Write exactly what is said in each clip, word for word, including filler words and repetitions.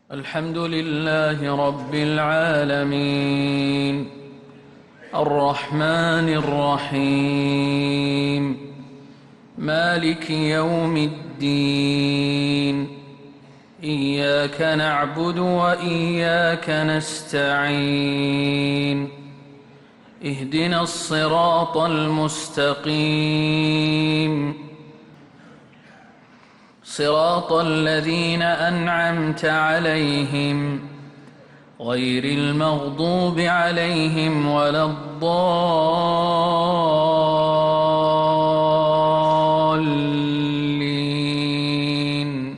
الحمد لله رب العالمين الرحمن الرحيم مالك يوم الدين إياك نعبد وإياك نستعين اهدنا الصراط المستقيم صراط الذين أنعمت عليهم غير المغضوب عليهم ولا الضالين.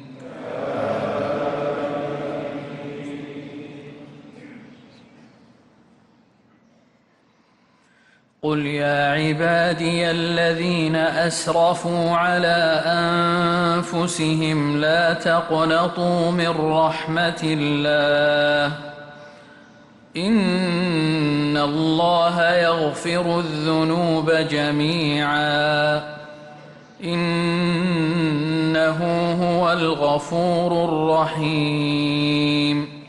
قل يا عبادي الذين أسرفوا على أنفسهم لا تقنطوا من رحمة الله إن الله يغفر الذنوب جميعا إنه هو الغفور الرحيم.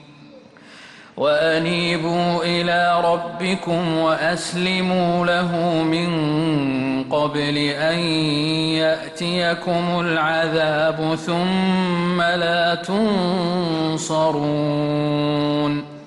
وأنيبوا إلى ربكم وأسلموا له من قبل أن يأتيكم العذاب ثم لا تنصرون.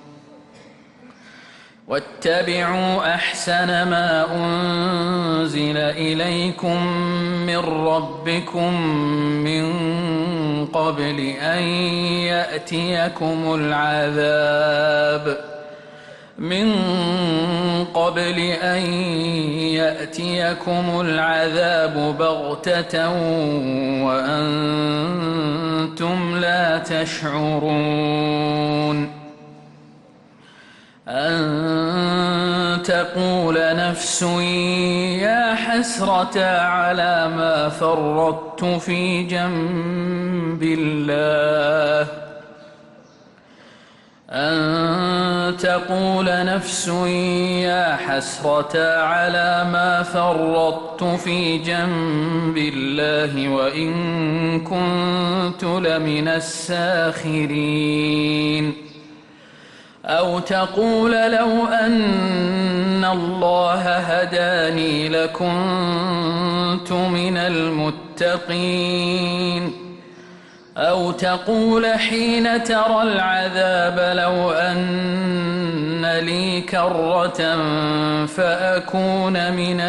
واتبعوا أحسن ما أنزل إليكم من ربكم من قبل أن يأتيكم العذاب من قبل أن يأتيكم العذاب بغتة وأنتم لا تشعرون. أن تقول نفس يا حسرة على ما فرطت في جنب الله أن تقول نفس يا حسرة على ما فرطت في جنب الله وإن كنت لمن الساخرين. أو تقول لو أن الله هداني لكنت من المتقين. أو تقول حين ترى العذاب لو أن لي كرة فأكون من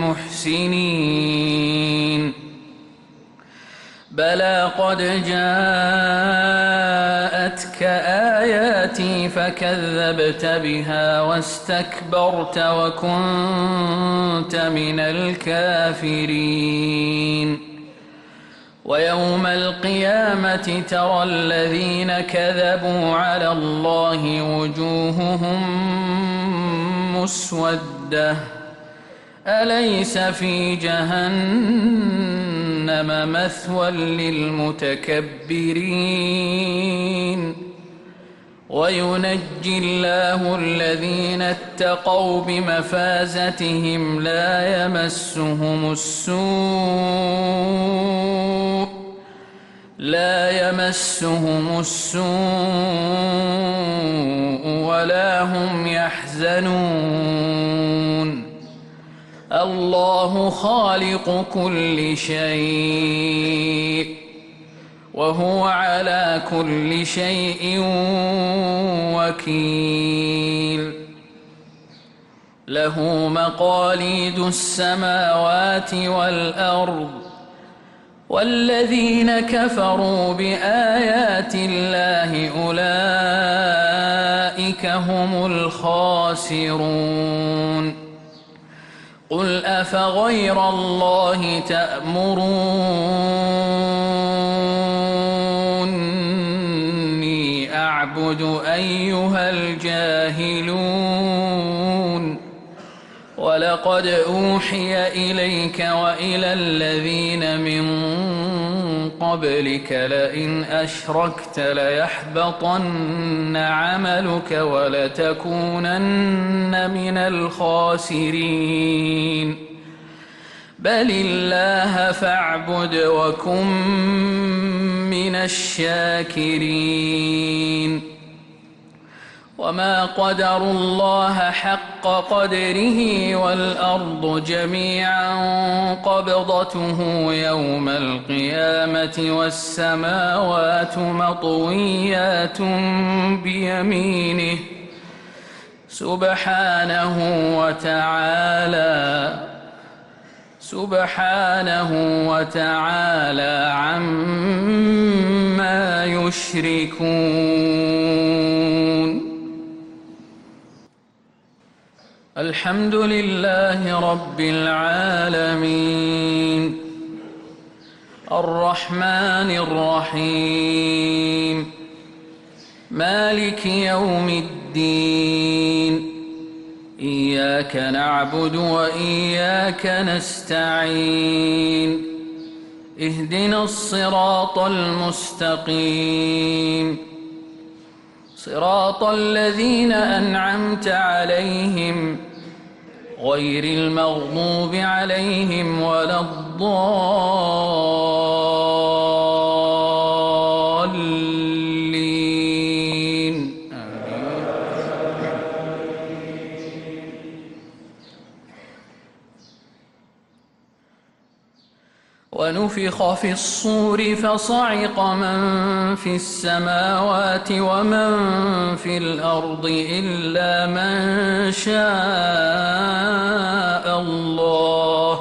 المحسنين. بلى قد جاءتك آياتي فكذبت بها واستكبرت وكنت من الكافرين. ويوم القيامة ترى الذين كذبوا على الله وجوههم مسودة أليس في جهنم مثوى للمتكبرين. وينجي الله الذين اتقوا بمفازتهم لا يمسهم السوء لا يمسهم السوء ولا هم يحزنون. الله خالق كل شيء وهو على كل شيء وكيل. له مقاليد السماوات والأرض والذين كفروا بآيات الله أولئك هم الخاسرون. قل أفغير الله تأمروني أعبد أيها الجاهلون. ولقد أوحي إليك وإلى الذين من قبلك لئن أشركت ليحبطن عملك ولتكونن من الخاسرين. بل الله فاعبد وكن من الشاكرين وما قدروا الله حق قدره والأرض جميعا قبضته يوم القيامة والسماوات مطويات بيمينه سبحانه وتعالى سبحانه وتعالى عما يشركون الحمد لله رب العالمين الرحمن الرحيم مالك يوم الدين إياك نعبد وإياك نستعين اهدنا الصراط المستقيم صراط الذين أنعمت عليهم غير المغضوب عليهم ولا الضالين ونفخ في الصور فصعق من في السماوات ومن في الأرض إلا من شاء الله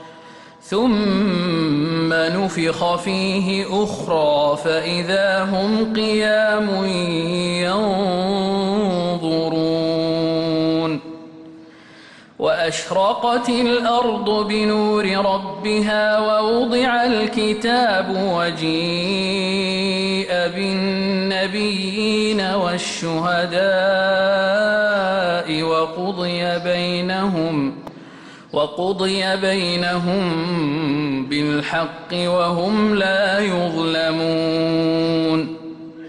ثم نفخ فيه أخرى فإذا هم قيام ينظرون وأشرقت الأرض بنور ربها ووضع الكتاب وجيء بالنبيين والشهداء وقضي بينهم وقضي بينهم بالحق وهم لا يظلمون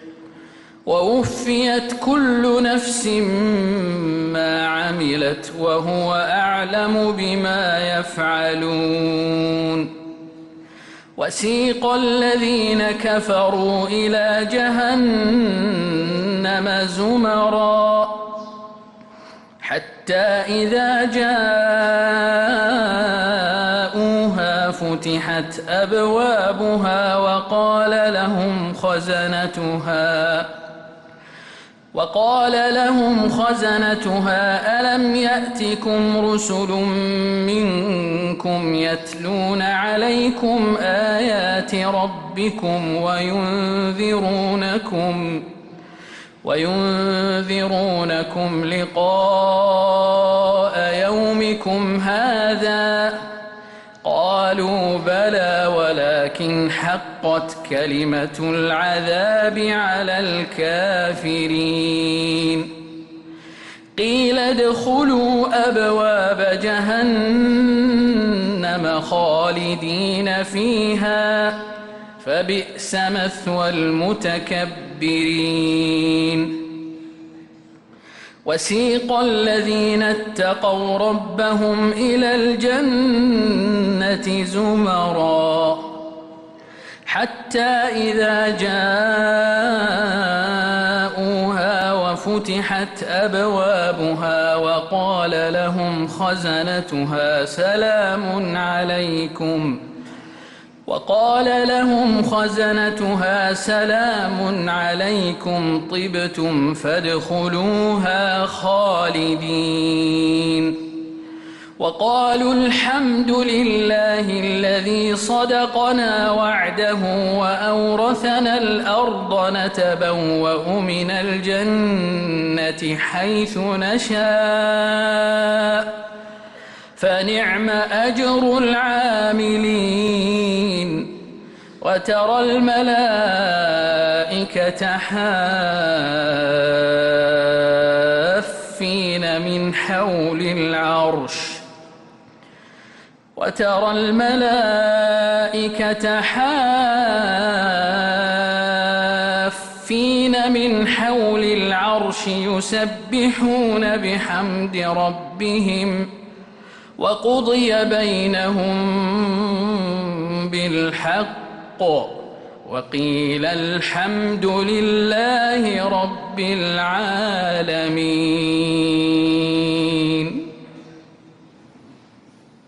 ووفيت كل نفس ما عملت وهو أعلم بما يفعلون وسيق الذين كفروا إلى جهنم زمرا حتى إذا جاءوها فتحت أبوابها وقال لهم خزنتها وقال لهم خزنتها ألم يأتكم رسل منكم يتلون عليكم آيات ربكم وينذرونكم وينذرونكم لقاء يومكم هذا قالوا بلى ولكن حقت كلمة العذاب على الكافرين قيل ادخلوا أبواب جهنم خالدين فيها فبئس مثوى المتكبرين وسيق الذين اتقوا ربهم إلى الجنة زمرا حتى إذا جاءوها وفتحت أبوابها وقال لهم خزنتها سلام عليكم وقال لهم خزنتها سلام عليكم طبتم فادخلوها خالدين وقالوا الحمد لله الذي صدقنا وعده وأورثنا الأرض نتبوأ من الجنة حيث نشاء فنعم أجر العاملين وترى الملائكة حافين من حول العرش وترى الملائكة حافين من حول العرش يسبحون بحمد ربهم وقضي بينهم بالحق وقيل الحمد لله رب العالمين.